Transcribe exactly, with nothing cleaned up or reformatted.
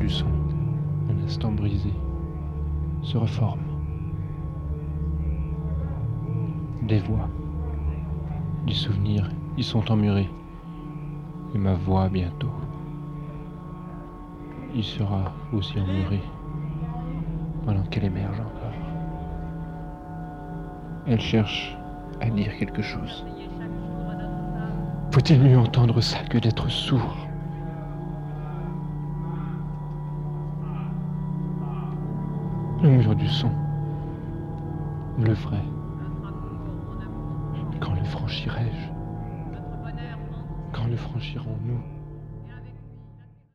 du son, un instant brisé, se reforme. Des voix, du souvenir y sont emmurées, et ma voix bientôt y sera aussi emmurée, pendant qu'elle émerge encore. Elle cherche à dire quelque chose. Faut-il mieux entendre ça que d'être sourd? Le mur du son, le vrai. Quand le franchirai-je? Quand le franchirons-nous?